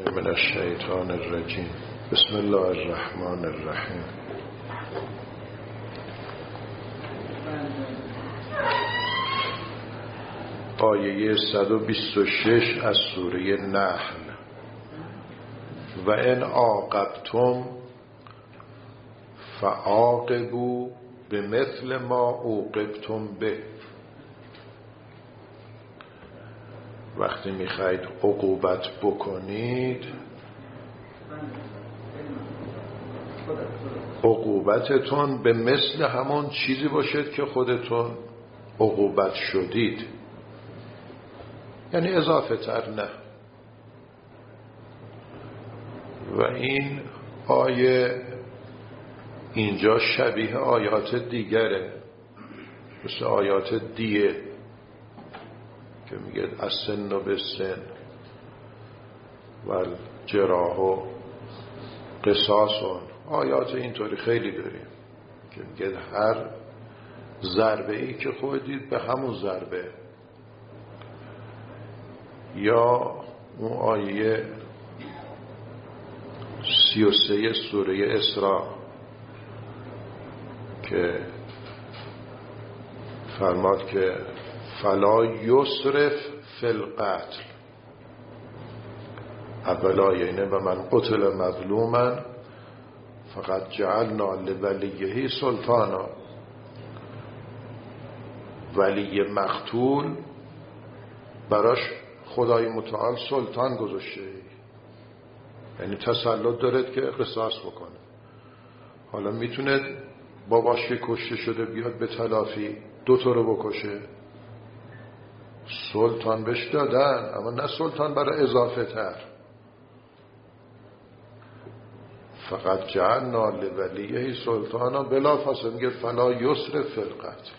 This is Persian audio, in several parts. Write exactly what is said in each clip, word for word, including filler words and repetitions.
من الشیطان الرجیم. بسم الله الرحمن الرحیم. آیه صد و بیست و شش از سوره نحل. و ان عاقبتم فعاقبوا بمثل ما عوقبتم به. وقتی میخواید عقوبت بکنید، عقوبتتون به مثل همون چیزی باشد که خودتون عقوبت شدید، یعنی اضافه تر نه. و این آیه اینجا شبیه آیات دیگره، مثل آیات دیه که میگه از سن و به سن و جراح و قصاصون. آیات اینطوری خیلی داریم که میگه هر ضربه ای که خودید به همون ضربه. یا اون آیه سی و سه سوره اسراء که فرماد که فلا یسرف فی القتل. اول آیه و من قتل مظلوما فقط جعلنا لولیه سلطانا. ولی مقتول براش خدای متعال سلطان گذاشته، یعنی تسلط دارد که قصاص بکنه. حالا میتونه باباش که کشته شده بیاد به تلافی دو تا رو بکشه، سلطان بهش دادن، اما نه سلطان برای اضافه تر. فقط جعلنا لولیه سلطانا بلا فاصله میگه فلا یسرف فی القتل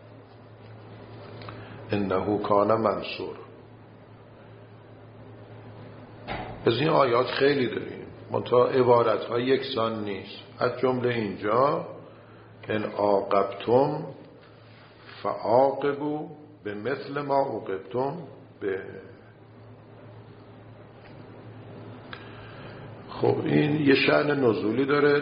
انه کان منصور. از این آیات خیلی داریم، منتها عبارت ها یکسان نیست. از جمله اینجا ان عاقبتم فعاقبوا به مثل ما عوقبتم به. خب این یه شأن نزولی داره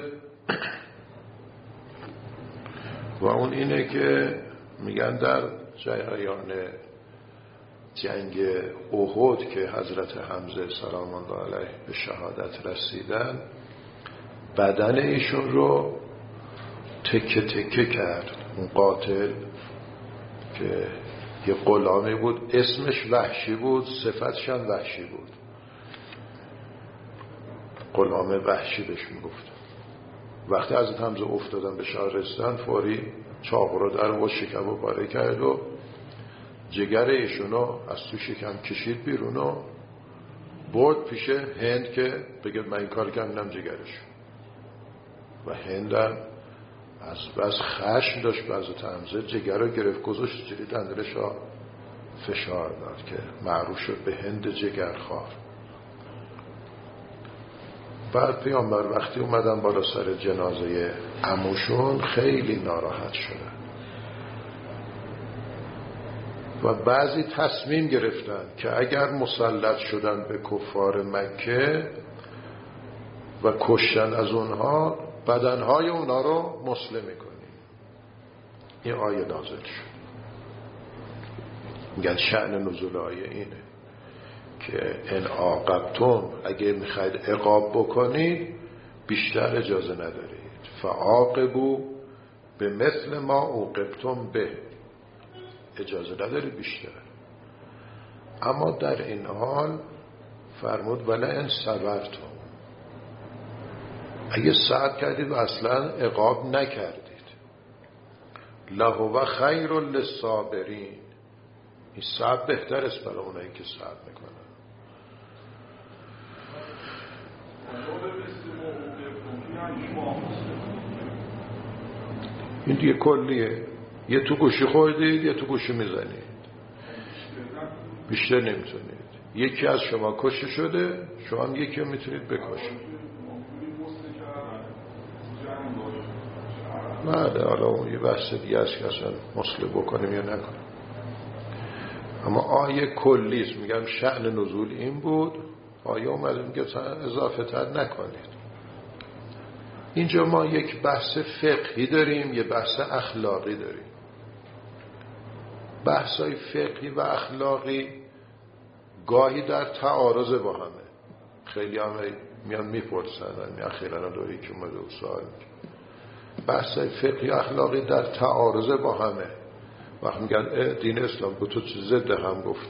و اون اینه که میگن در جریان جنگ احد که حضرت حمزه سلام الله علیه به شهادت رسیدن، بدن ایشون رو تکه تکه کرد اون قاتل که یه غلامی بود، اسمش وحشی بود، صفتش هم وحشی بود، غلام وحشی بهش میگفت. وقتی حضرت حمزه افتادن به شاه رسیدن، فوری چاقو رو در و شکم رو پاره کرد و جگر ایشونو از تو شکم کشید بیرون و برد پیش هند که بگه من این کار کردم جگرش. و هندم از بس خشم داشت به حضرت حمزه، جگر رو گرفت گذاشت جلوی دندان شاه فشار داد که معروف شد به هند جگرخوار. بعد پیامبر وقتی اومدن بالا سر جنازه عموشون خیلی ناراحت شدن و بعضی تصمیم گرفتن که اگر مسلط شدن به کفار مکه و کشتن از اونها، بدنهای اونها رو مسلم کنیم. این آیه نازل شد. میگن شأن نزول آیه اینه که ان عاقبتم، اگه میخواید عقاب بکنید بیشتر اجازه ندارید. فعاقبوا به مثل ما عوقبتم به، اجازه ندارید بیشتر. اما در این حال فرمود ولا ان صبرتم، اگه صبر کردید و اصلا عقاب نکردید، لهو خیر للصابرین، این صبر بهتر است برای اونایی که صبر میکنن. این دیگه کلیه، یه تو گوشی خوردید یه تو گوشی میزنید، بیشتر نمیتونید. یکی از شما کشته شده، شما هم یکی رو میتونید بکشید. بله، حالا اون یه بحث دیگه است که اصلا مسلم بکنیم یا نکنیم. اما آیه کلیست، میگم شأن نزول این بود آیا اومده میگه اضافه تر نکنید. اینجا ما یک بحث فقهی داریم، یه بحث اخلاقی داریم. بحثای فقهی و اخلاقی گاهی در تعارض با همه. خیلی هم میان میپرسن، اخیراً دوری که اومده و سوال میکنه بحثای فقهی اخلاقی در تعارض با همه. وقت میگن دین اسلام به تو چه ضد هم گفت.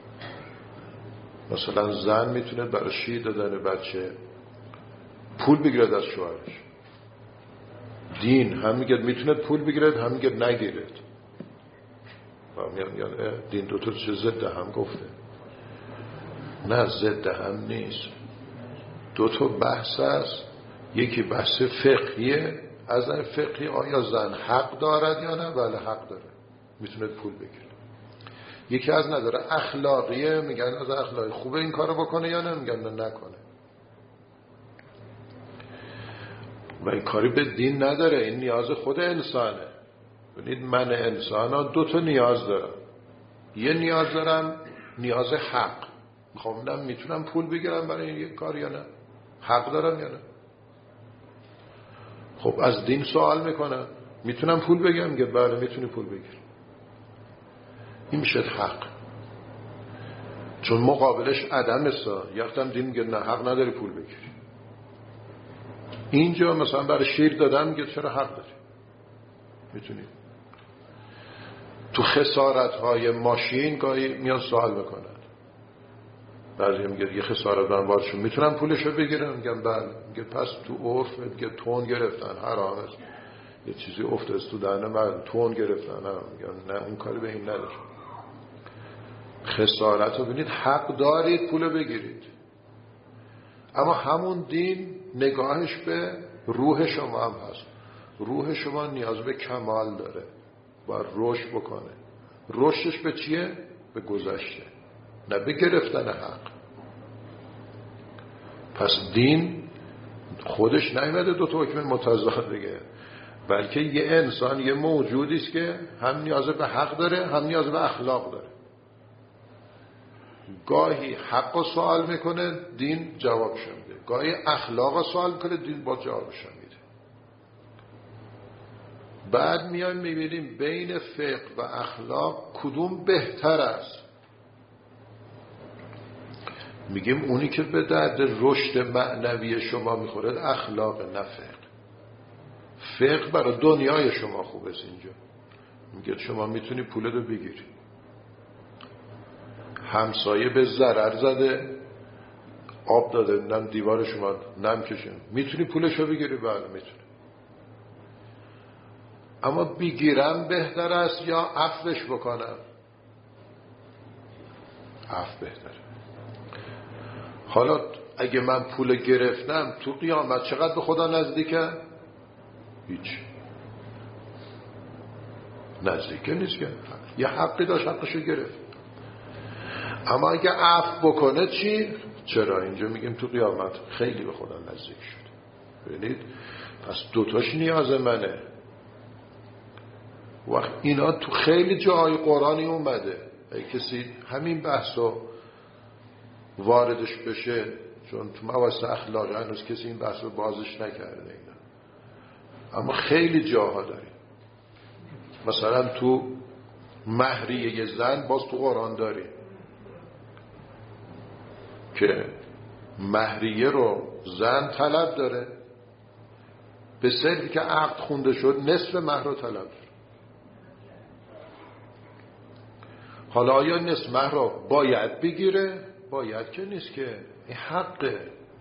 مثلا زن میتونه برای شیر دادن بچه پول بگیرد از شوهرش، دین هم میگه میتونه پول بگیرد هم میگه نگیرد. و میگن دین دو تا چه ضد هم گفته. نه، ضد هم نیست. دو تا بحث است. یکی بحث فقهیه، از نظر فقهی آیا زن حق دارد یا نه؟ بله حق داره، میتونه پول بگیره. یکی از نظر اخلاقیه، میگن از اخلاقی خوبه این کارو بکنه یا نه؟ میگن نه نکنه. و این کاری به دین نداره، این نیاز خود انسانه. ببینید من انسان ها دو تا نیاز دارم. یه نیاز دارم نیاز حق، میخوام نم میتونم پول بگیرم برای این کار یا نه؟ حق دارم یا نه؟ خب از دین سوال میکنم میتونم پول بگیرم؟ میگه بله میتونی پول بگیر. این میشه حق، چون مقابلش عدم است. یختم دین میگه نه حق نداری پول بگیری. اینجا مثلا برای شیر دادن میگه چرا حق داری، میتونی. تو خسارت های ماشین گاهی میان سوال میکنن، بعضی میگه یه خسارت من بارشون میتونم پولشو بگیرم؟ میگم بله. میگه پس تو عرف میگه تون گرفتن حرام است، یه چیزی افتاد تو دهن من تون گرفتن. میگم نه اون کاری به این نداره. خسارت رو ببینید حق دارید پول بگیرید، اما همون دین نگاهش به روح شما هم هست. روح شما نیاز به کمال داره، باید رشد بکنه. رشدش به چیه؟ به گذشته، نه به گرفتن حق. پس دین خودش نیامده دو تا حکم متضاد بگه، بلکه یه انسان یه موجودی است که هم نیاز به حق داره هم نیاز به اخلاق داره. گاهی حق رو سوال میکنه دین جوابش میده، گاهی اخلاق رو سوال میکنه دین با جوابش میده. بعد میایم میبینیم بین فقه و اخلاق کدوم بهتر است. میگیم اونی که به درد رشد معنوی شما میخوره اخلاق، نه فقه. فقه برای دنیای شما خوبه. اینجا میگه شما میتونی پول رو بگیری، همسایه به ضرر زده آب داده نم دیوار شما نم کشه، میتونی پولشو بگیری؟ بله میتونی. اما بگیرم بهتر است یا عفوش بکنم؟ عفو بهتره. حالا اگه من پول گرفتم تو قیامت چقدر به خدا نزدیکه؟ هیچ نزدیکه نیست که یه حقی داشت حقشو گرفت. اما اگه عفو بکنه چی؟ چرا اینجا میگیم تو قیامت خیلی به خدا نزدیک شد. ببینید پس دوتاش نیاز منه. وقت اینا تو خیلی جای قرآنی اومده. ای کسی همین بحثو واردش بشه، چون تو مباحث اخلاقی هنوز کسی این بحثو بازش نکرده اینا، اما خیلی جاها داریم. مثلا تو مهریه زن باز تو قرآن داریم که مهریه رو زن طلب داره، به صرفی که عقد خونده شد نصف مهر رو طلب داره. حالا آیا نصف مهر رو باید بگیره؟ باید که نیست که، این حقه.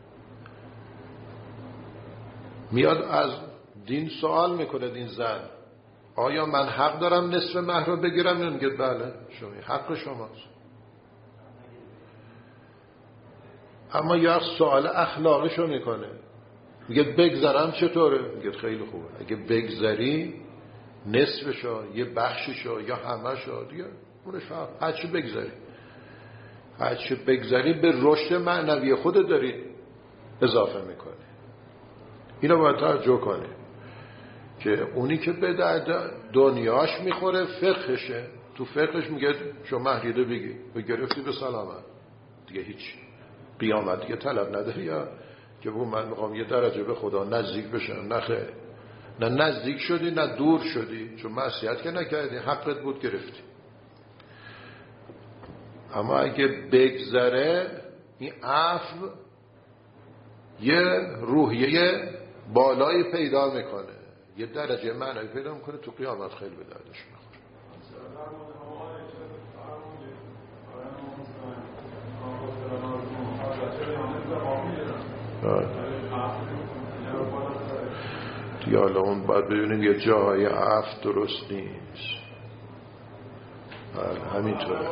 میاد از دین سوال میکنه این زن آیا من حق دارم نصف مهر رو بگیرم؟ میگه بله شما حق شماست. اما یا سوال اخلاقشو میکنه، میگه بگذرم چطوره؟ میگه خیلی خوبه اگه بگذری نصفشو یه بخششو یا همشو دیگه اونش فرق. هرچی بگذری هرچی بگذری به رشد معنوی خودت داری اضافه میکنه. اینو باید توجه کنه که اونی که به درد دنیاش میخوره فقهشه. تو فقهش میگه شما مهریه بگی و گرفتی به سلامت دیگه هیچ. قیامت دیگه طلب نداری یا که بگو من میخوام یه درجه به خدا نزدیک بشم. نه خیر، نه نزدیک شدی نه دور شدی، چون معصیت که نکردی، حقت بود گرفتی. اما اگه بگذره این عفو یه روحیه بالایی پیدا میکنه، یه درجه معنی پیدا میکنه، تو قیامت خیلی به دردش میخوره. دیگه حالا اون باید ببینیم یه جاهای عفو درست نیست. بله همینطوره.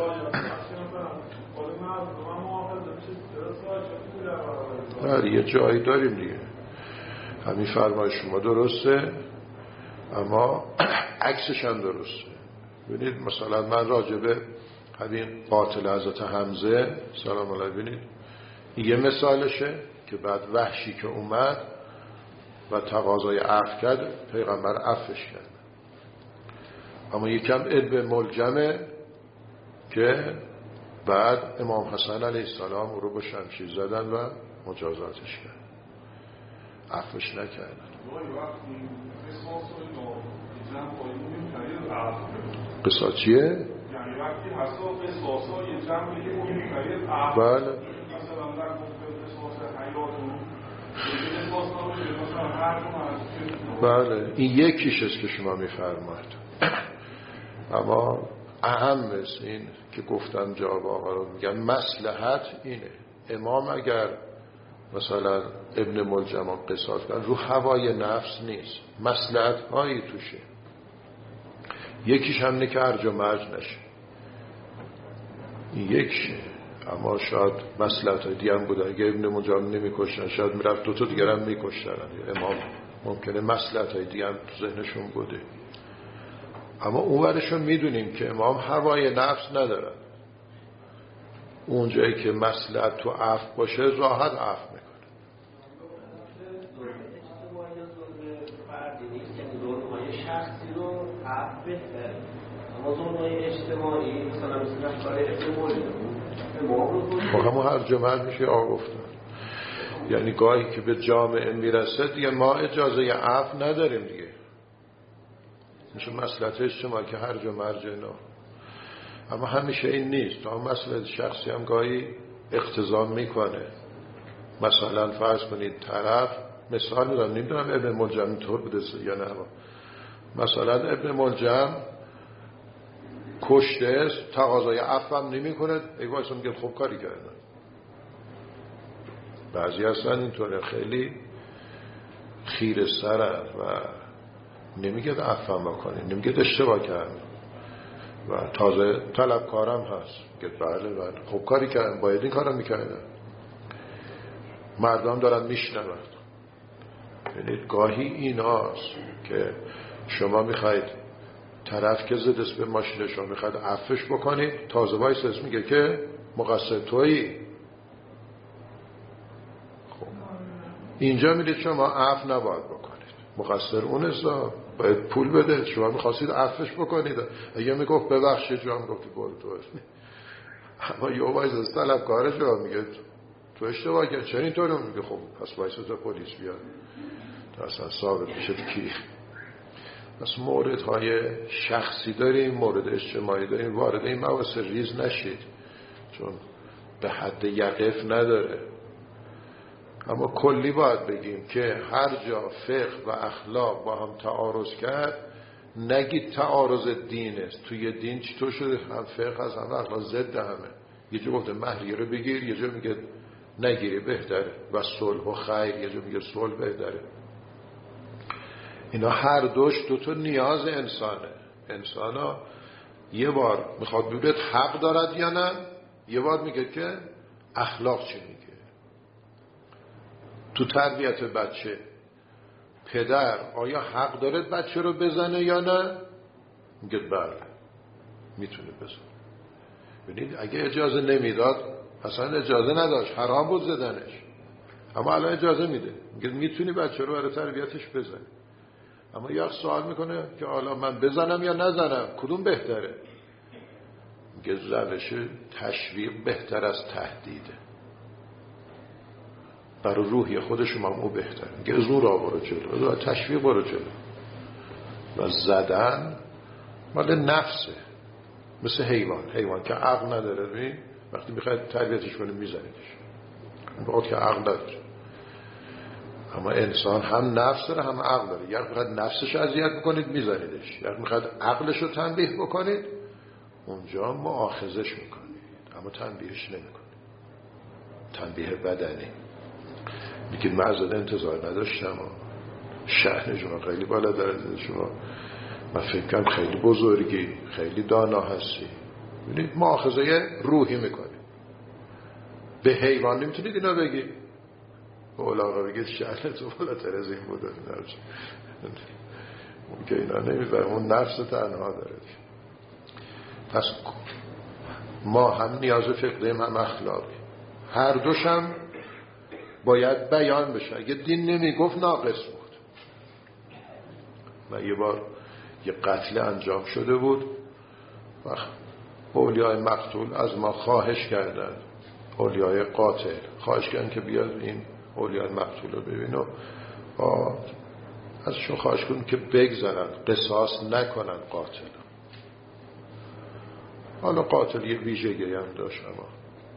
بله یه جایی داریم دیگه، همین فرمای شما درسته، اما عکسش هم درسته. ببینید مثلا من راجبه همین قاتل حضرت حمزه سلام علیه، ببینید یه مثالشه که بعد وحشی که اومد و تقاضای عفو کرد، پیغمبر عفوش کرد. اما یکم ادب ملجمه که بعد امام حسن علیه السلام او رو با شمشیر زدن و مجازاتش کرد، عفوش نکردن. قصاص چیه؟ یعنی وقتی حساب قصاص ها یه جمع بگه اون می‌خرید عفو. بله مثلا در گفته قصاص حیاتون قصاص ها رو مثلا هر کم بله این یکیش است که شما می‌فرمایید. اما اهم است این که گفتم جواب آقا رو میگن مصلحت اینه. امام اگر مثلا ابن ملجم قصاص کن رو هوای نفس نیست، مصلحت هایی توشه. یکیش هم نه که هرج و مرج نشه، این یکشه. اما شاید مصلحت های دیگه هم بوده، اگه ابن ملجم نمی کشتن شاید میرفت دوتا دیگر هم می کشتن. امام ممکنه مصلحت های دیگه هم تو ذهنشون بوده. اما اونورشون میدونیم که امام هوای نفس ندارن. اونجایی که مصلحت تو عفو باشه راحت عفو میکنه. شخصی رو عفو بهتره، اما ظلمای اجتماعی مثلا مثل رفتار احتمالی با همون هر جمعه میشه آقا گفتن. یعنی گاهی که به جامعه میرسه دیگه ما اجازه عفو نداریم دیگه، میشه مصلحت اجتماعی که هر جمعه مرج اینا. اما همیشه این نیست، تا مصلحت شخصی هم گاهی اقتضا میکنه. مثلا فرض کنید طرف، مثال میدم، نمیدونم ابن ملجم اینطور بوده یا نه، مثلا ابن ملجم کشته است، تقاضای عفو هم نمی کند، ای وایسا میگه خوب کاری کردن. بعضی هستن اینطوره خیلی خیر سرن و نمیگه عفو هم بکنید، نمیگه اشتباه کرد و تازه طلبکارم هست، میگه بله بله خوب کاری کردن، باید این کارم میکردن. مردم دارن میشنون. یعنی گاهی ایناست که شما میخواید طرف که زد است به ماشین شما میخواید عفوش بکنید، تازه وایس است میگه که مقصر تویی. خب اینجا میگه شما عفو نباید بکنید، مقصر اون است، باید پول بده. شما میخواستید عفوش بکنید، اگه میگفت ببخشید شما میگفت بول تو. اما یه وایس است طلبکار شما میگه تو اشتباه کردی، چرا اینطوری؟ میگه خب پس وایس تا پلیس بیاد تا اصلا ثابت میشه کی. پس موردهای شخصی داریم، مورد اجتماعی داریم، وارد این مباحث ریز نشید چون به حد یقف نداره. اما کلی باید بگیم که هر جا فقه و اخلاق با هم تعارض کرد نگید تعارض دین است. توی دین چطور شده هم فقه هست هم اخلاق ضد همه. یه جا گفته مهریه رو بگیر، یه جا میگه نگیری بهتره، و صلح و خیر یه جا میگه صلح بهتره. اینا هر دوش دو تا نیاز انسانه. انسان ها یه بار میخواد ببینید حق دارد یا نه، یه بار میگه که اخلاق چی میگه. تو تربیت بچه پدر آیا حق دارد بچه رو بزنه یا نه؟ میگه بله میتونه بزنه. ببینید اگه اجازه نمیداد اصلا اجازه نداشت، حرام بود زدنش، اما الان اجازه میده، میگه میتونی بچه رو برای تربیتش بزنی. اما یا سوال میکنه که حالا من بزنم یا نزنم کدوم بهتره؟ میگه روش تشویق بهتر از تهدیده. برای روحی خود شما هم او بهتر میگه زور آورو جلو و تشویق برو جلو و زدن مال نفسه مثل حیوان حیوان که عقل نداره ببین وقتی میخواید تربیتش کنید میزنیدش باید که عقل نداره اما انسان هم نفس داره هم عقل داره یا میخواید نفسش اذیت بکنید میزنیدش یا میخواید عقلش رو تنبیه بکنید اونجا مؤاخذش میکنید اما تنبیهش نمیکنید تنبیه بدنی میگید من ازت انتظار نداشتم شأن شما خیلی بالا داره شما من فکر کنم خیلی بزرگی خیلی دانا هستی ببینید مؤاخذه روحی میکنید به حیوان نمیتونید اینا بگید به اولاغا بگید شأن تو بالاتر از این بود اون که اینا نمیفهم اون نفس تنها داره پس ما هم نیاز فقهیم هم اخلاقی هر دوشم باید بیان بشه اگه دین نمیگفت ناقص بود و یه بار یه قتل انجام شده بود و اولیای مقتول از ما خواهش کردن اولیای قاتل خواهش کردن که بیاد این اولیای مقتول رو ببین و ازشون خواهش کنن که بگذارن قصاص نکنن قاتل حالا قاتل یه ویژگی هم داشت اما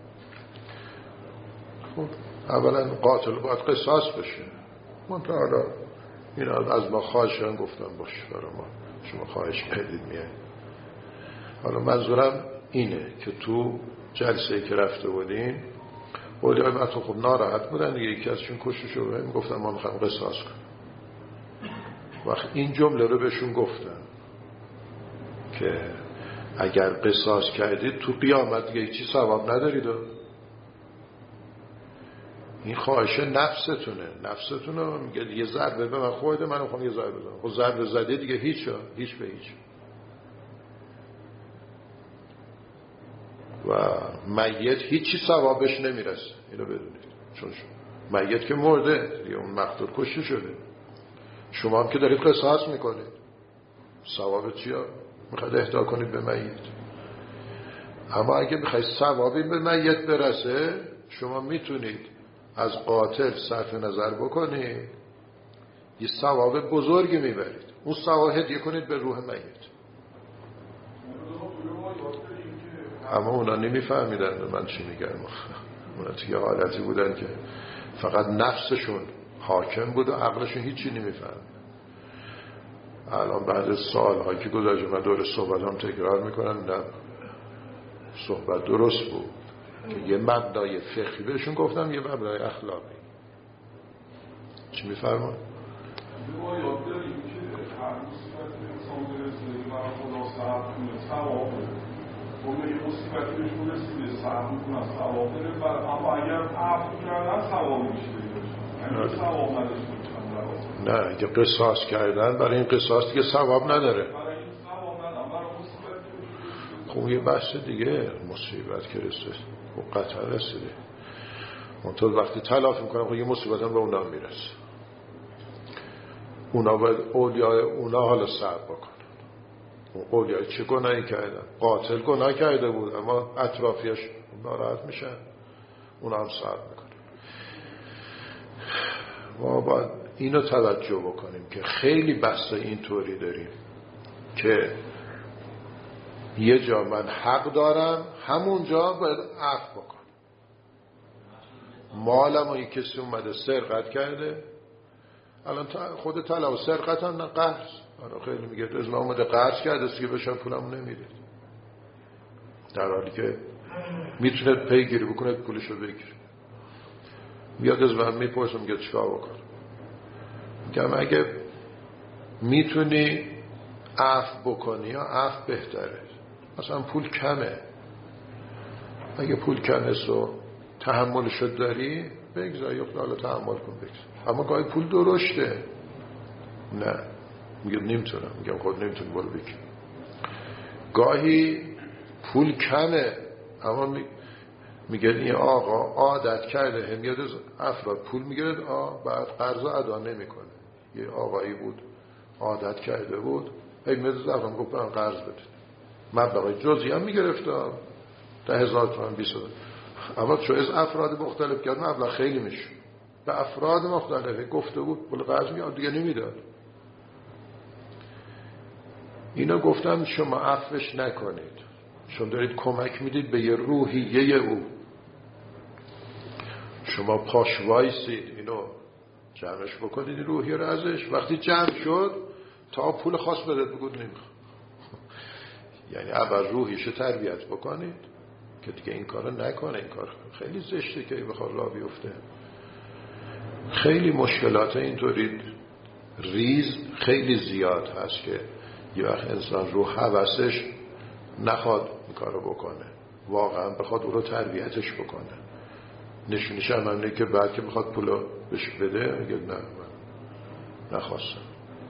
خب اولا قاتل باید قصاص بشه من تا حالا این از ما خواهش کردن گفتم باشه برای ما شما خواهش کردید میاد حالا منظورم اینه که تو جلسه که رفته بودیم اولیای مقتول خب ناراحت بودن دیگه یکی ازشون کشته شده میگفتن ما میخوایم قصاص کنیم وقت این جمله رو بهشون گفتم که اگر قصاص کردید تو قیامت دیگه چی ثواب ندارید این خواهش نفستونه نفستونه میگه یه ضربه به من خورده من میخوام یه ضربه بزنم خب ضربه زده دیگه هیچ هیچ به هیچ و میت هیچی ثوابش نمیرسه اینو بدونید چون شما میت که مرده دیگه اون مقتول کشته شده شما هم که دارید قصاص میکنید ثواب چیه میخواید اهدا کنید به میت اما اگه میخواید ثوابی به میت برسه شما میتونید از قاتل صرف نظر بکنید یه ثواب بزرگی میبرید اون ثواب هدیه کنید به روح میت اما اونا نمیفهمیدن من چی میگم اونا توی حالتی بودن که فقط نفسشون حاکم بود و عقلشون هیچی نمیفهم الان بعد از سالهایی که گذشته من دور صحبت هم تکرار میکنم نه صحبت درست بود که یه مبنای فقهی بهشون گفتم یه مبنای اخلاقی چی میفرمان؟ ما یاد داریم که هر مصیبت انسان برسه برای خدا صحب کنه ثواب بده یه مصیبتی بهشون رسیده صحب میکنه ثواب بده اما اگر عفو کردن ثواب میشه یعنی ثواب نداشته نه اگه قصاص کردن برای این قصاص دیگه ثواب نداره خب یه بحث دیگه مصیبت که رسید خب قطعا رسیده منطور وقتی تلاف میکنم خب یه مصیبت هم به اونا میرسه اونا باید اولیای اونا حالا صبر بکنن اولیای چه گناهی کردن قاتل گناه کرده بود اما اطرافیش ناراحت میشن اونا هم صبر میکنن ما باید اینو توجه بکنیم که خیلی بحث اینطوری داریم که یه جا من حق دارم همونجا باید عفو بکنم مالم و یک کسی اومده سرقت کرده الان خود طلب و سرقت هم نه قرض الان خیلی میگه از من اومده قرض کرده سیگه بشن پولمو نمیده در حالی که میتونه پیگیری بکنه پولشو بگیره میاد از من میپرسم میگه چیکار بکنم میگم اگه میتونی عفو بکنی یا عفو بهتره مثلا پول کمه اگه پول کمه سو تحملشو داری بگذار یا حالا تحمل کن بگذار اما گاهی پول درشته نه میگم نمیتونم میگم خود نمیتونی برو بگی گاهی پول کمه اما میگه این آقا عادت کرده هم یاد از افراد پول میگرد آه بعد قرض ادا نمیکنه یه آقایی بود عادت کرده بود یک میاد از افراد گفت من قرض بدید مبلغ جزئی هم میگرفتم ده هزار تومن بیست هزار اما چون از افراد مختلف کرد مبلغ خیلی میشه به افراد مختلف گفته بود پول قرض میاد دیگه نمیداد. اینا گفتم شما عفوش نکنید چون دارید کمک میدید به یه روحیه او. شما پاش وایسید اینو جمعش بکنید روحیه رو ازش، وقتی جمع شد تا پول خاص بده بگود نمیخوام. یعنی اول روحیشو تربیت بکنید که دیگه این کارو نکنه. این کار خیلی زشته که بخواد راه بیفته. خیلی مشکلات اینطوری ریز خیلی زیاد هست که یه وقت انسان رو هوسش نخواد این کارو بکنه، واقعا بخواد او رو تربیتش بکنه. نشونیش هم همینه که بعد که بخواد پولو بهش بده میگه نه من نخواستم.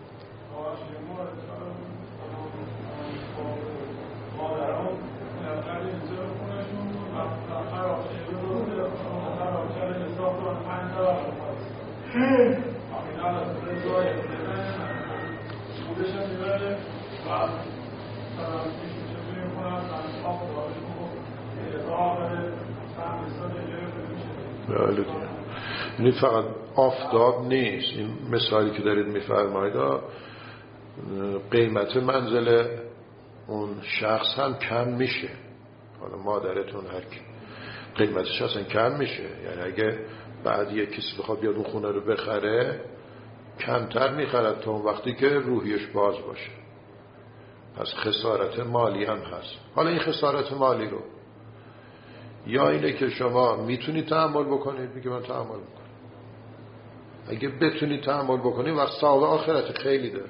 این فقط آفتاب نیست. این مثالی که دارید میفرمایید قیمت منزل اون شخص هم کم میشه. حالا مادرتون هر کی قیمتش اصلا کم میشه. یعنی اگه بعد یک کسی بخواد بیاد اون خونه رو بخره کمتر میخرد تا اون وقتی که روحیش باز باشه. پس خسارت مالی هم هست. حالا این خسارت مالی رو یا اینه که شما میتونید تحمل بکنید، میگه من تحمل میکنم. اگه بتونید تحمل بکنید وقت ثواب آخرت خیلی داره،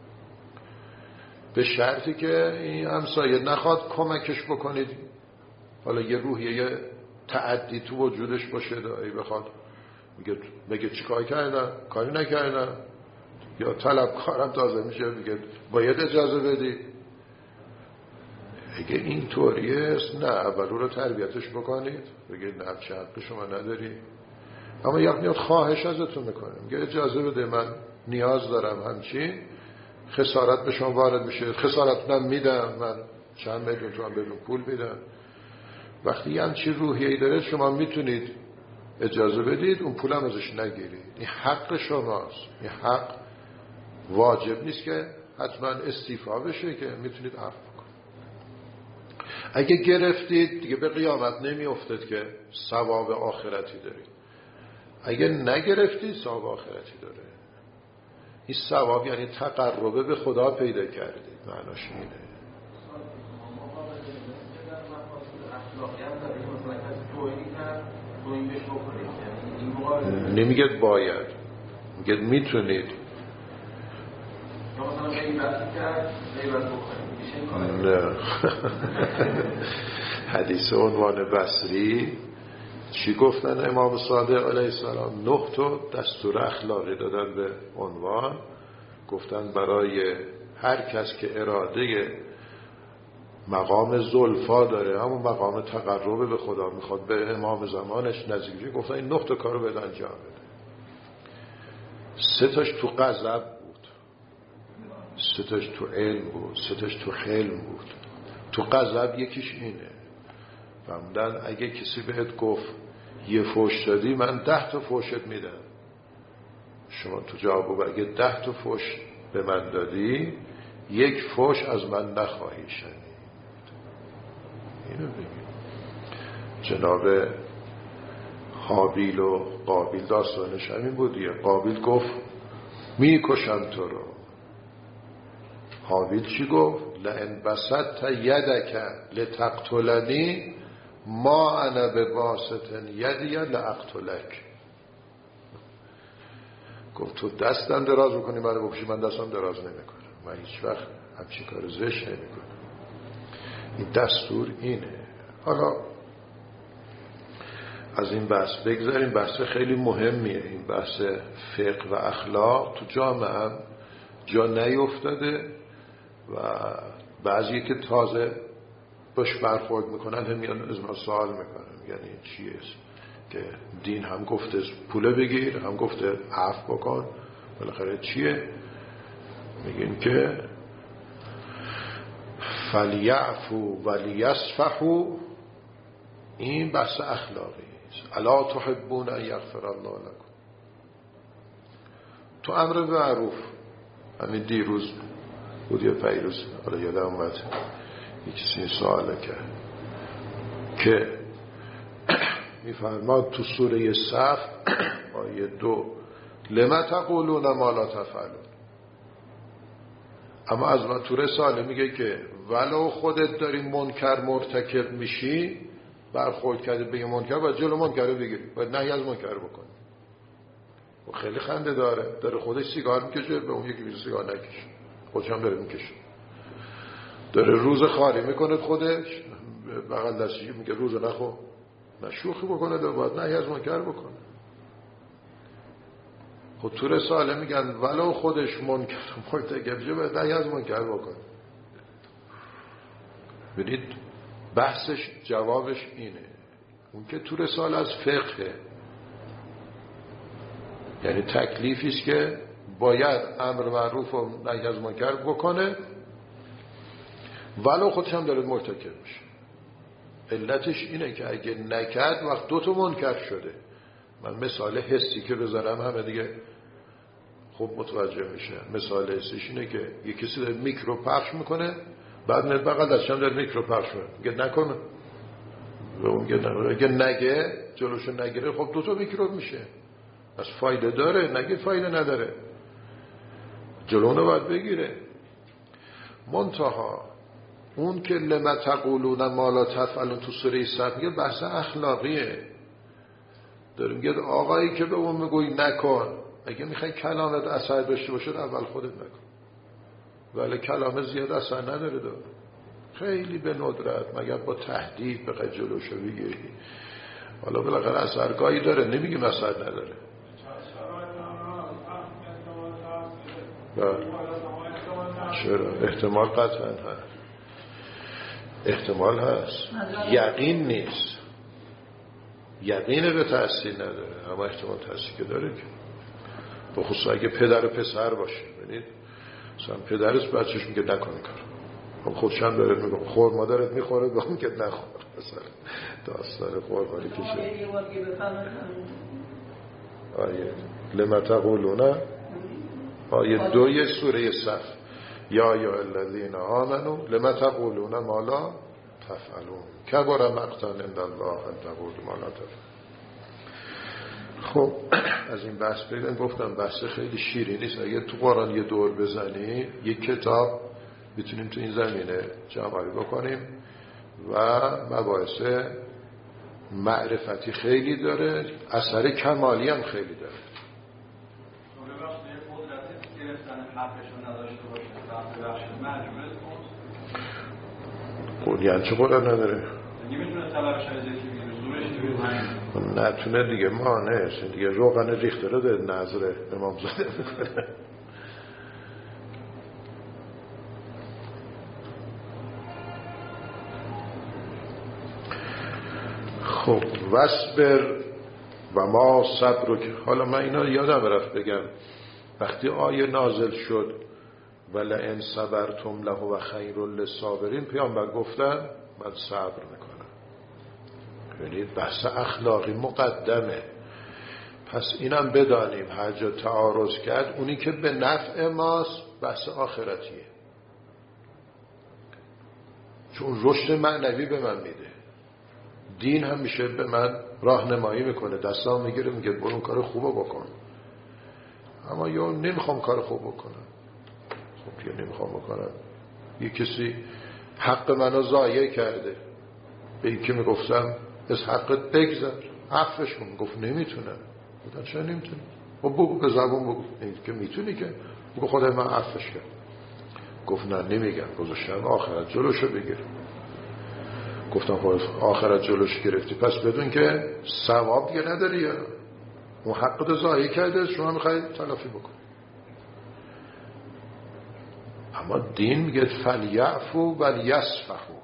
به شرطی که این همسایه نخواد کمکش بکنید. حالا یه روحیه تعدی تو وجودش باشه دایی بخواد میگه بگه چیکار کردم کاری نکردم، یا طلبکارم تازه میشه میگه باید اجازه بدی. اگه این طوریه نه اول رو تربیتش بکنید، بگه نه چه حقی شما نداری. اما یک میاد خواهش ازتون میکنه میگه اجازه بده من نیاز دارم همچین خسارت به شما وارد میشه، خسارتونم میدم، من چند میلیون تومان بدون پول میدم. وقتی همچین روحیه‌ای داره شما میتونید اجازه بدید اون پولم ازش نگیرید. این حق شماست. این حق واجب نیست که حتما استیفا بشه که میتونید عفو کنید. اگه گرفتید دیگه به قیامت نمیافتید که ثواب آخرتی دارید. اگه نگرفتید ثواب آخرتی داره. این ثواب یعنی تقربه به خدا پیدا کردید. معناش اینه. نمیگه باید، میگه میتونید. نه حدیث عنوان بصری چی گفتن امام صادق علیه السلام؟ نه تا دستور اخلاقی دادن به عنوان. گفتن برای هر کس که اراده مقام زلفا داره، همون مقام تقرب به خدا میخواد، به امام زمانش نزدیک بشه، گفتن این نه تا کارو باید انجام بده. سه تاش تو غضب بود، سه تاش تو علم بود، سه تاش تو حلم بود. تو غضب یکیش اینه. فهمدن اگه کسی بهت گفت یه فوش دادی من ده تا فوشت میدم، شما تو جواب اگه ده تا فوش به من دادی یک فوش از من نخواهی شنید. اینو بگیم. جناب حابیل و قابیل داستانش همین بود دیگه. قابیل گفت میکشم تو رو. حابیل چی گفت؟ لئن بسطت یدک لتقتلنی ما انا بباسط یدی لاقتلک. گفت تو دستم دراز میکنی منو بکشی، من دستم دراز نمیکنم. من هیچ وقت همچین کار زشت نمیکنم. این دستور اینه. حالا از این بحث بگذاریم. بحث خیلی مهمیه این بحث فقه و اخلاق. تو جامعه هم جا نیفتاده و بعضی که تازه باش برخورد میکنن هم میان از ما سوال میکنن یعنی چیه که دین هم گفته پوله بگیر هم گفته عفو بکن، بالاخره چیه؟ میگن که فلیعفو ولیصفحوا. این بحث اخلاقی است. الا تحبون ان یغفر الله لكم. تو امر معروف همین دیروز بود یا پیروز حالا یادم اومد یک کسی این سوال کرد که میفرماد تو سوره صف آیه دو لما تقولون ما لا تفعلون، اما از ما تو رساله میگه که ولو خودت داری منکر مرتکب میشی برخورد کرده به منکر باید جلو منکر رو بگیری، باید نهی از منکر بکنی. و خیلی خنده داره، داره خودش سیگار میکشه به اون یکی میگه سیگار نکشه، خودش هم داره میکشه، داره روز خالی میکنه خودش بغل دستش میگه روز نخو، نه شوخی بکنه داره باید نهی از منکر بکنه. خود تو رساله میگن ولو خودش منکر مرتکب شه باید نهی از منکر بکنه. ببینید بحثش جوابش اینه، اون که تو رساله از فقه، یعنی تکلیفی است که باید امر معروف و نهی از منکر بکنه ولو خودش هم داره مرتکب میشه. علتش اینه که اگه نکرد وقت دو تا منکر شده. من مثال حسی که بذارم همه دیگه خوب متوجه میشه. مثال حسیش اینه که یه کسی داره میکرو پخش میکنه بعد میاد بغل دستش داره میکرو پخش میکنه میگه نکنه و اون میگه نه، اگه نگه جلوشو نگیره خب دو تا میکروب میشه، پس فایده داره، نگه فایده نداره، جلونو باید بگیره. منتها اون که لما تقولون ما لا تفعلون تو سوره صف میگه بحث اخلاقیه، داره میگه آقایی که به اون میگوی نکن، اگه میخوای کلامت اثر داشته باشه اول خودت نکن، ولی کلام زیاد اثر نداره داره. خیلی به ندرت مگر با تهدید بخوای جلوشو بگیری، حالا بالاخره اثرگاهی داره، نمیگیم اثر نداره. چرا؟ احتمال قطعا هست، احتمال هست، یقین نیست، یقین به تأثیر نداره، اما احتمال تأثیر که داره که بخصوص اگه پدر و پسر باشه. ببینید مثلا پدرش بچهش میگه نکن کار، هم خودش هم داره میگه خور مادرت میخوره به اون که نخور، مثلا داستان قربانی کشه. آیه لما تقولون آیه دوی سوره صف یا یا الذین آمنوا لما تقولون ما لا تفعلون کبر مقتا عند الله ان تقولوا ما لا تفعلون. خب از این بحث بگم، گفتم بحث خیلی شیرینی نیست. اگه تو قرآن یه دور بزنی یک کتاب میتونیم تو این زمینه جمع‌آوری بکنیم و مباحث معرفتی خیلی داره، اثر کمالی هم خیلی داره. قول یعنی چه قدرت نداره؟ نمیتونه طلبش از یکی زورش نتونه دیگه، ما نه دیگه روغن ریخته رو در نظر امام زاده میکنه. خب وصبر و ما صبر که حالا من اینا یادم رفت بگم وقتی آیه نازل شد ولئن صبرتم لهو خیر للصابرین پیامبر گفتن من صبر میکنم. ببینید بحث اخلاقی مقدمه، پس اینم بدانیم هر جا تعارض کرد اونی که به نفع ماست بحث آخرتیه، چون رشد معنوی به من میده، دین هم میشه به من راهنمایی میکنه، دستام میگیره میگه برو کار خوبو بکن، اما یا نمیخوام کار خوب بکنم. خب یا نمیخوام بکنم، یه کسی حق منو ضایع کرده، به این که میگفتم از حقت بگذر عفوش کن، گفت نمیتونم. گفتم چرا نمیتونی؟ خب بگو به زبون بگو که میتونی، که بگو خدای من عفوش کرد. گفت نه نمیگم، گذاشتم آخرت جلوشو بگیر. گفتم خب آخرت جلوش گرفتی پس بدون که ثواب دیگه نداری، یا اون حقت ضایع کرده شما میخوای تلافی بکن. اما دین میگه فلیعفو ولیصفحوا،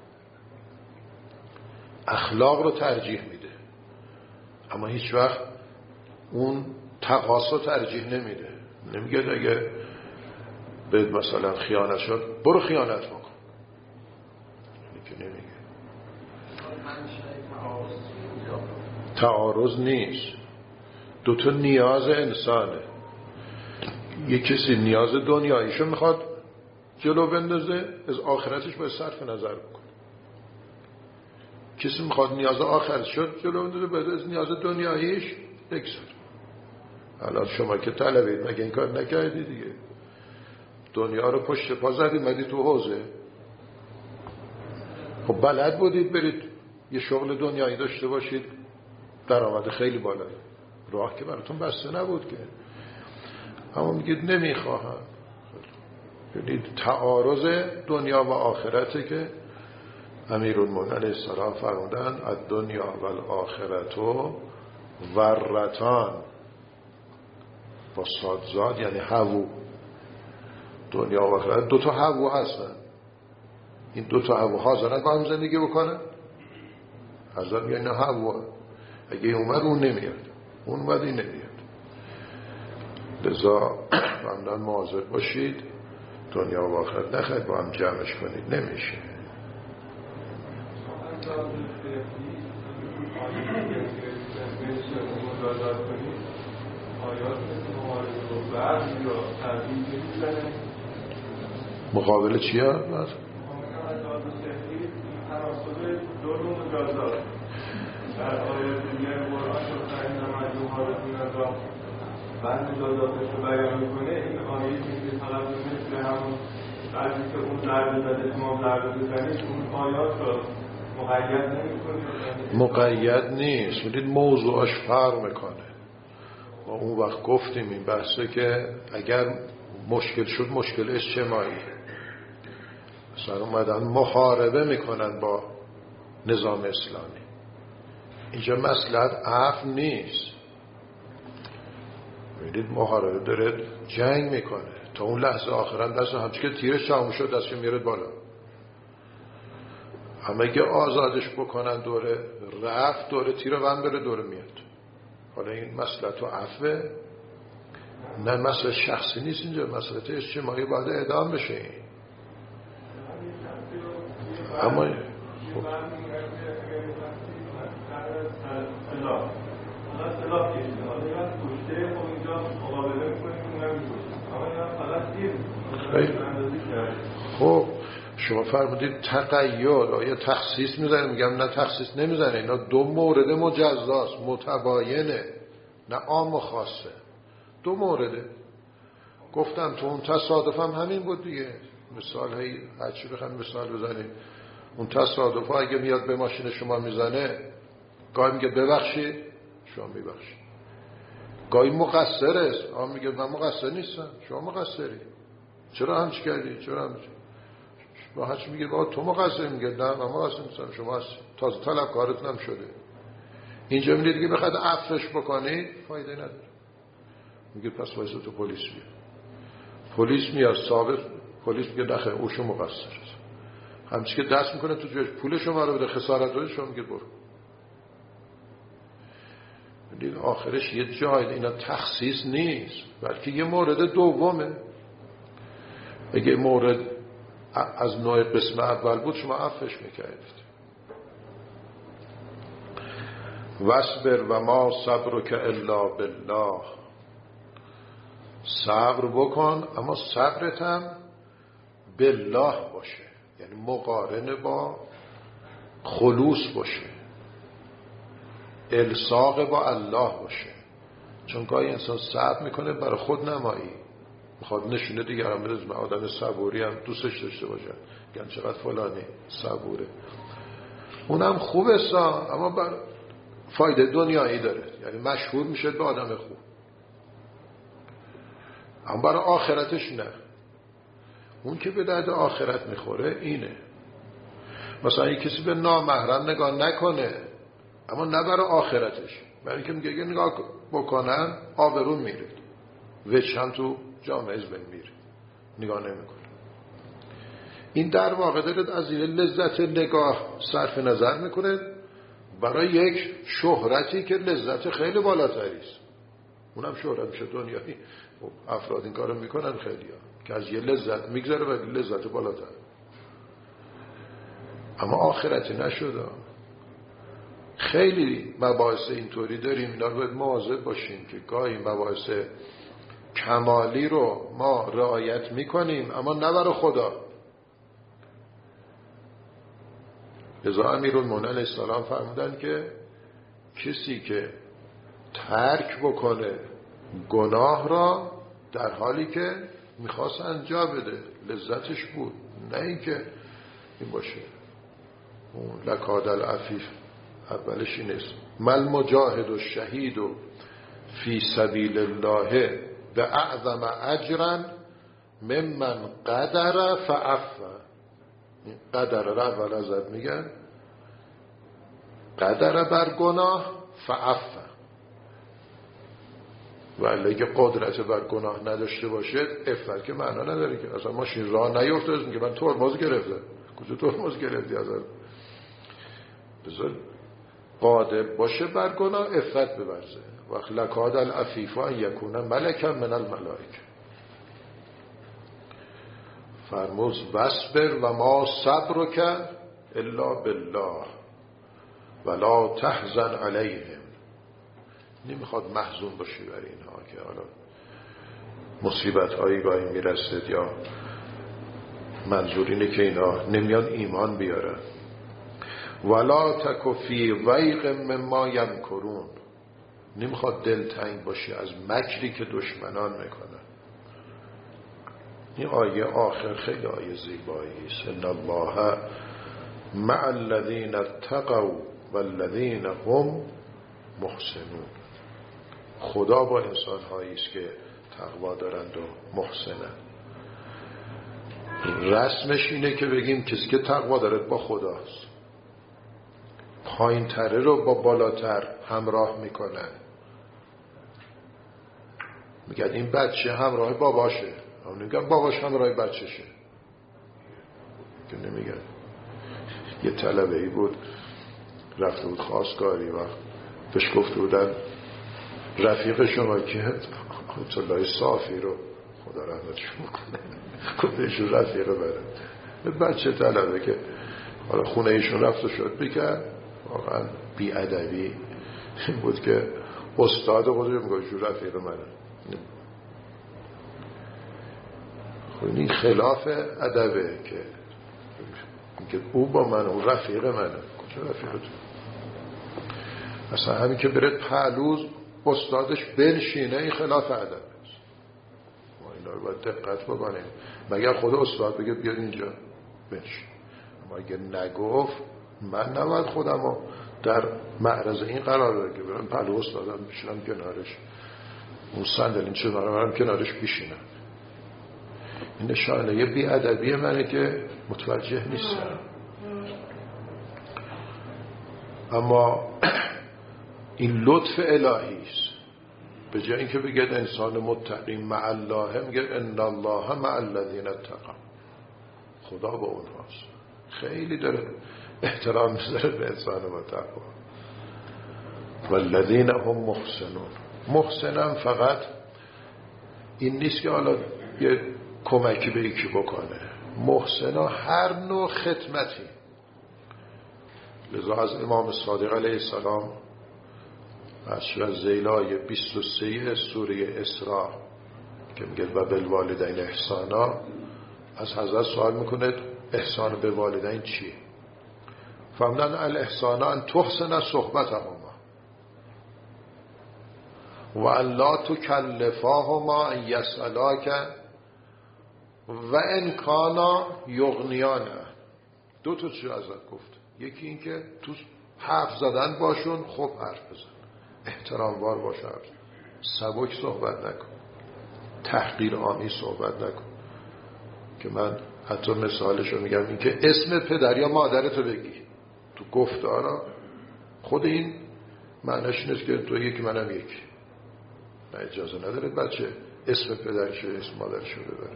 اخلاق رو ترجیح میده، اما هیچ وقت اون تقاصا ترجیح نمیده. نمیگه اگه به مثلا خیانت شد برو خیانت بکن، نمیگه. تعارض نیست، دوتا نیاز انسانه. یه کسی نیاز دنیاییشو میخواد جلو بندازه، از آخرتش باید صرف نظر بکنه. کسی میخواد نیاز آخرتش جلو بندازه، باید از نیاز دنیاییش بگذاره. الان شما که طلبید مگه این کار نکردی دیگه؟ دنیا رو پشت پا زدی مدی تو حوزه. خب بلد بودید برید یه شغل دنیایی داشته باشید، درآمد خیلی بالایی، راه که براتون بسته نبود که. اما میگید نمیخواهم. یعنی تعارض دنیا و آخرته که امیرالمومنین علیه السلام فرمودن الدنیا و الاخرتو ورتان، با صادزاد یعنی هوو. دنیا و آخرت دو تا هوو هستن. این دو تا هوو حاضرن با هم زندگی بکنن؟ حاضر میگن نه هوو، اگه اومد اون نمیاد، اون اومد این نمیاد. لذا معمولا مواظب باشید دنیا و آخرت نخواهید با هم جمعش کنید، نمیشه. مقابل چیه؟ مقابل در آیات دیگر قرآن شد این نمجون حالتون ازا بند جازاتش رو بیان میکنه. این آیه که فقط مثل همون بعضی که اون ضربه زده شما ضربه بزنید، اون آیات رو مقید نمیکنه؟ مقید نیست. میدید موضوعش فرق میکنه. ما اون وقت گفتیم این بحثه که اگر مشکل شد مشکل اجتماعی، مثلا اومدن محاربه میکنن با نظام اسلامی، اینجا مصلحت عفو نیست. میدید محاربه داره جنگ میکنه تا اون لحظه آخران دست همچه که تیرش تموم شد دستش میرد بالا. اما اگه آزادش بکنن دوره رفت، دوره تیر بند بره دوره میاد. حالا این مصلحت و عفوه نه، مسئله شخصی نیست اینجا، مسئله اجتماعی باید اعدام بشه. این اما خب خب شما فرمودید تقید، آیا تخصیص میزنه؟ میگم نه تخصیص نمیزنه. اینا دو مورد مجزاست، متباینه، نه عام و خاصه. دو مورده. گفتم تو اون تصادف هم همین بود دیگه. مثال هایی هرچی بخوایم مثال بزنیم. اون تصادف ها اگه میاد به ماشین شما میزنه، گاهی میگه ببخشید، شما میبخشید. گاهی مقصر است، آن میگه من مقصر نیستم، شما مقصری، چرا همچی کردی، چرا همچی. با هرچی میگه با تو مقصر، میگه نه من مقصر نیستم، شما تازه طلبکارتون هم شده. اینجا میگه دیگه بخواد عفوش بکنی فایده نداره. میگه پس وایسا تو پلیس بیا. پلیس میاد ثابت، پلیس میگه نخه اوشو مقصر است. همچی که دست میکنه تو جوش پول شما رو بده، خسارت رو شما میگه برو. میگه آخرش یه جای اینا تخصیص نیست، بلکه یه مورد دومه. اگه مورد از نوع قسم اول بود شما عفوش میکردید. واصبر و ما صبرک الا بالله، صبر بکن اما صبرت هم بالله باشه، یعنی مقارن با خلوص باشه، الصاق با الله باشه. چون گاهی انسان صبر میکنه برای خود نمایی، میخواد نشونه دیگران بده من آدم صبوری هم دوستش داشته باشن، گن چقدر فلانی صبوره. اونم خوبه سا، اما بر فایده دنیایی داره، یعنی مشهور میشه به آدم خوب، اما برای آخرتش نه. اون که به درد آخرت میخوره اینه. مثلا یک کسی به نامحرم نگاه نکنه، اما نه برای آخرتش، برای اینکه میگه اگه نگاه بکنن آبرون میره، وچ هم تو جامعه از بین میره، نگاه نمیکنه. این در واقع دارد از این لذت نگاه صرف نظر میکنه برای یک شهرتی که لذت خیلی بالاتری است. اونم شهرت میشه دنیایی. افراد این کارو میکنن خیلی ها که از یه لذت میگذره و لذت بالاتر، اما آخرتی نشده. خیلی مباحث اینطوری داریم، اینا رو باید مواظب باشیم که گاهی مباحث کمالی رو ما رعایت میکنیم، اما نه برای خدا. لذا امیرالمومنین علیه السلام فرمودن که کسی که ترک بکنه گناه را در حالی که میخواست انجام بده، لذتش بود، نه اینکه این باشه. اون لکاد العفیف اولش این است: مل مجاهد و شهید و فی سبیل الله به اعظم اجرا ممن قدر فعفا. قدر را اول ازت میگن، قدر بر گناه فعفا، ولی که قدرت بر گناه نداشته باشه افت که معنا نداره که اصلا ماشین راه نیفته. میگه من ترمز گرفتم. کجا ترمز گرفتی؟ اصلا بذار قادر باشه بر گناه افت ببرزه. وقت لکاد العفیفا ان یکون ملکا من الملائکه. فرموز وصبر و ما صبرک الا بالله ولا تحزن علیهم. نمیخواد محزون باشی بر اینها که حالا مصیبت هایی گاهی میرسد، یا منظور اینه که اینا نمیان ایمان بیارن. ولا تک فی ضیق مما یمکرون. نمیخواد دلتنگ باشی از مکری که دشمنان میکنن. این آیه آخر خیلی آیه زیبایی است: ان الله مع الذین اتقوا والذین هم محسنون. خدا با انسان هایی است که تقوا دارند و محسنند. رسمش اینه که بگیم کسی که تقوا دارد با خداست. پایین تره رو با بالاتر همراه میکنن. میگن این بچه همراه باباشه، اما نمیگن باباش همراه بچهشه. که نمیگن. یه طلبه ای بود رفته بود خواستگاری و بهش گفته بودن رفیق شما که خودتالله صافی رو خدا رحمتش میکنه، گفت ایشون رفیق بره. بچه طلبه که حالا خونه ایشون رفت و شد بکرد، واقعا بی ادبی بود که استاد خودش میگه ایشون رفیق منه. خب این خلاف ادبه که که او با من، او رفیق منه. کجا رفیق تو؟ اصلا همین که برد پهلوز استادش بنشینه این خلاف ادب است. ما اینا رو باید دقت بکنیم. مگر خود استاد بگه بیاد اینجا بنشین، اما اگه نگفت من نباید خودم رو در معرض این قرار بده که برم پهلو استادم بشینم کنارش، اون صندلی چه برم کنارش بشینم. این نشانه یه بی ادبی منه که متوجه نیستم. اما این لطف الهی است. به جای اینکه بگید انسان متقی مع الله، میگه ان الله مع الذین اتقوا. خدا با اونهاست. خیلی داره احترام میذاره به انسان متقی. والذین هم محسنون. محسنم فقط این نیست که حالا یه کمکی به یکی بکنه. محسنا هر نوع خدمتی. لذا از امام صادق علیه السلام از زیلای بیست و سه سوره اسراء که میگه و بالوالدین احسانا، از حضرت سوال میکنه احسان به والدین چیه؟ فهمدن الاحسان ان تحسن صحبتهما و ان لا تکلفاهما ان یسألاک و ان کانا یغنیانه. دو تا چیز ازت گفت. یکی این که تو حرف زدن باشون خوب حرف بزن، احتراموار باش، سبک صحبت نکن، تحقیر آمیز صحبت نکن. که من حتی مثالشو میگم این که اسم پدر یا مادرتو بگی تو گفتارا، خود این معنیش نیست که تو یکی منم یکی. نه، اجازه نداره بچه اسم پدرشو اسم مادرشو ببره.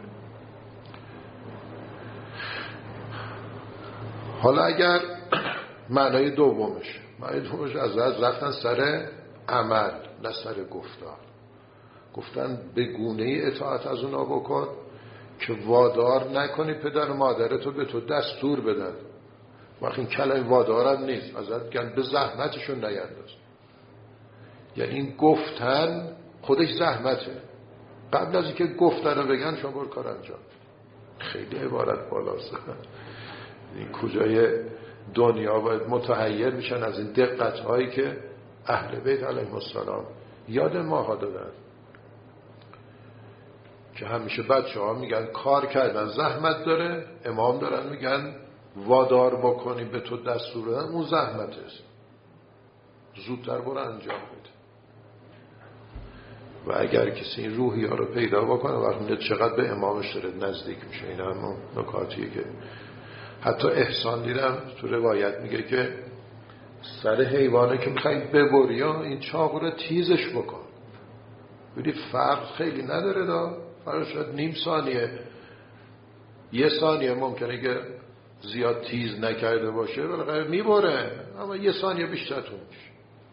حالا اگر معنای دومش معنای دومش از از رفتن سر عمل نه سر گفتار. گفتن به گونه اطاعت از اونا بکن که وادار نکنی پدر و مادرتو به تو دستور بدن. وقتی این کلمه وادارم نیست، ازت گن به زحمتشون نینداز. یعنی این گفتن خودش زحمته. قبل از اینکه گفتن رو بگن شما برو کار انجام. خیلی عبارت بالاست. این کجای دنیا باید متحیر میشن از این دقت هایی که اهل بیت علیهم السلام یاد ماها دادن، که همیشه بچه ها میگن کار کردن زحمت داره، امام دارن میگن وادار بکنی به تو دستور دادن، اون زحمت است، زودتر برو انجام بده. و اگر کسی این روحی ها رو پیدا بکنه وقت میده چقدر به امامش داره نزدیک میشه. این هم نکاتیه که حتی احسان دیدم تو روایت میگه که سر حیوانه که میخوایی ببری این چاقو رو تیزش بکن. ببینید فرق خیلی نداره، دا فرق شاید نیم ثانیه یه ثانیه ممکنه که زیاد تیز نکرده باشه ولی میبره، اما یه ثانیه بیشتر طول میشه.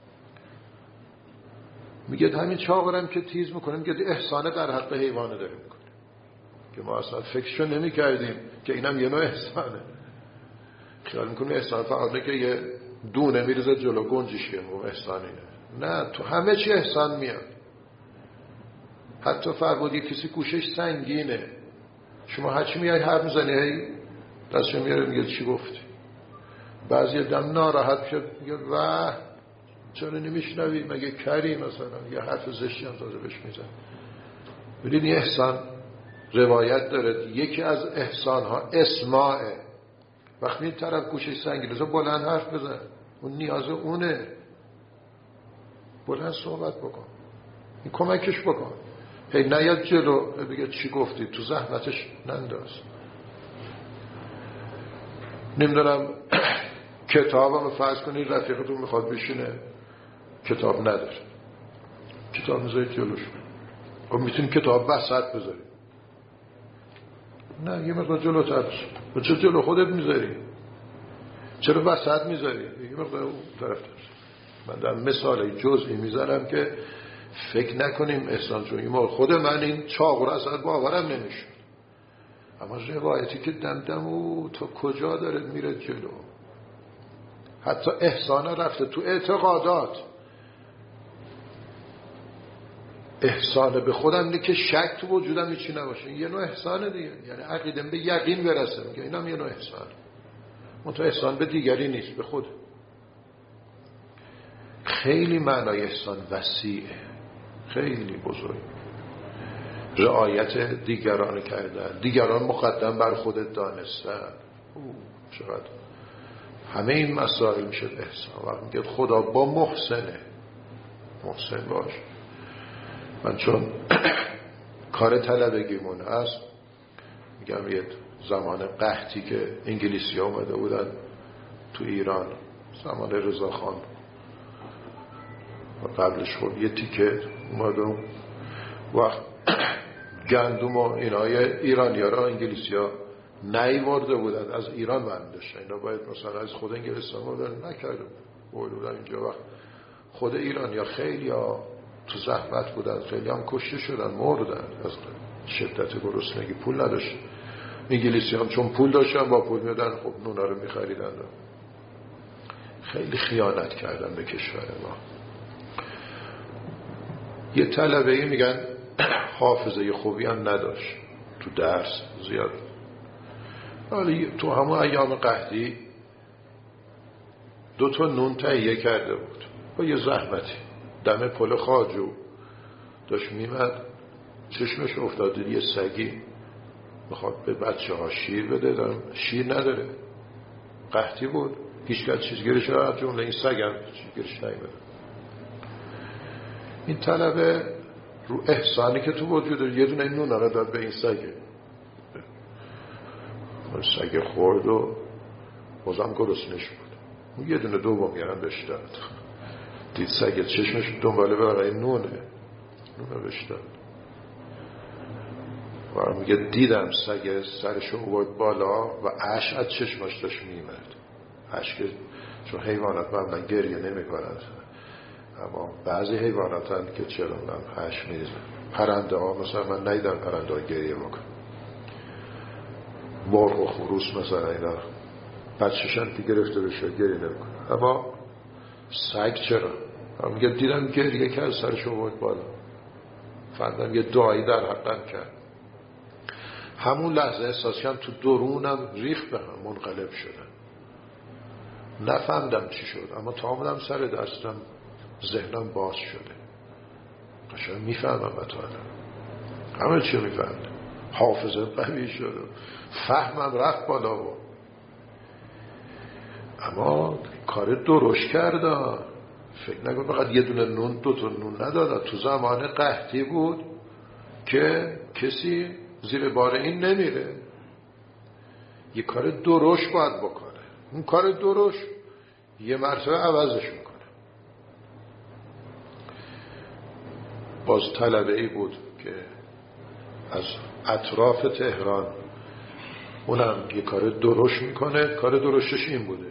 میگه همین چاقو رو هم که تیز میکنه، میگه احسانه در حق حیوانه داره میکنه که ما اصلا فکرشو نمی کردیم که اینم یه نوع احسانه. خیال میکنیم احسان فقط که یه دونه میرزه جلو گنجش که اون احسان اینه. نه، تو همه چی احسان میاد. حتی فرمود یه کسی گوشش سنگینه، شما هرچی میای حرف میزنی هی دستش میاره میگه چی گفتی. بعضی دم ناراحت شد میگه واه چرا نمیشنوی، مگه کری مثلا یه حرف زشتی هم تازه بهش میزن. ببینید این احسان روایت داره یکی از احسانها اسماعه. وقتی این طرف گوشش سنگینه بلند حرف بزن، اون نیاز اونه، بلند صحبت بکن، این کمکش بکن. هی نیاد جلو بگه چی گفتی، تو زحمتش ننداز. نمیدونم کتابم فرض کنید رفیقتون میخواد بشینه کتاب نداره، کتاب میذارید جلوش، خب میتونید کتاب وسط بذارید. نه، یه مقدار جلوتر بذار. چرا جلو خودت میذاری؟ چرا وسط میذاری؟ یه مقدار اون طرف داشت. من در مثال جزئی میذارم که فکر نکنیم احسان چون این خود من این چاقو را اصلا باورم نمیشه، اما روایتی که دمدم او تا کجا داره میره جلو. حتی احسان رفته تو اعتقادات. احسان به خودم اینه که شک تو وجودم هیچی نباشه، یه نوع احسانه دیگه، یعنی عقیدم به یقین برسه، میگه اینم یه نوع احسان. منتها احسان به دیگری نیست، به خود. خیلی معنای احسان وسیعه، خیلی بزرگ. رعایت دیگران کردن، دیگران مقدم بر خودت دانستن، اوه چقدر همه این مسائل میشه احسان. وقتی میگه خدا با محسنه، محسن باش. من چون کار طلبگیمون هست میگم یه زمان قحطی که انگلیسی ها اومده بودن تو ایران زمان رضاخان و قبلش خود یه تیکه اومدم وقت گندم و اینای ایرانی ها را انگلیسی ها نیورده بودن، از ایران برداشتن. اینا باید مثلا از خود انگلیسی ها مردن نکرده بودن اینجا. وقت خود ایرانی ها خیلی ها تو زحمت بودن، خیلی هم کشته شدن، مردن از شدت گرسنگی، پول نداشت. انگلیسی هم چون پول داشتن با پول میدن، خب نونا رو میخریدن. خیلی خیانت کردن به کشور ما. یه طلبه‌ای میگن حافظه خوبی هم نداشت تو درس زیاد، ولی تو همون ایام قحطی دو تا نون تهیه کرده بود با یه زحمتی. دم پل خواجو داشت میمد، چشمش افتاده یه سگی میخواد به بچه ها شیر بده، دارم شیر نداره، قحطی بود، هیچ کس چیز گیرش نمیاد، جمله این سگ هم چیز گیرش نمیاد. این طلبه رو احسانی که تو وجود یه دونه نون رو داد به این سگه، سگ خورد و بازم گرسنش بود. یه دونه دوم یعنی بهش داد، دید سگ چشمش دنباله برای نونه، نونه بهش داد. و میگه دیدم سگ سرشو بود بالا و عشق از چشمش داشت میمرد. عشق چون حیوانات معمولا گریه نمی کنند، اما بعضی حیوانات هم که چرا هم عشق میریزن. پرنده ها مثلا من ندیدم پرنده ها گریه بکن. مرغ و خروس مثلا اینا بچه‌شان که گرفته بشه گریه نمی کنن، اما سگ چرا؟ هم میگه دیدم گریه که از سرشو بود بالا. فهمیدم یه دعایی در حقم کرد. همون لحظه احساس کردم تو درونم ریخ به هم منقلب شدم. نفهمدم چی شد، اما تا آمدم سر دستم ذهنم باز شده. قشنگ میفهمم مطالب، همه چی میفهمم، حافظه قوی شد، فهمم رفت بالا. و اما کار درشت کرده. فکر نکن فقط یه دونه نون، دو تا نون نداده. تو زمان قحطی بود که کسی زیر بار این نمیره. یه کار درشت باید بکنه. اون کار درشت یه مرتبه عوضش میکنه. باز طلبه ای بود که از اطراف تهران، اونم یه کار درشت میکنه. کار درشتش این بوده: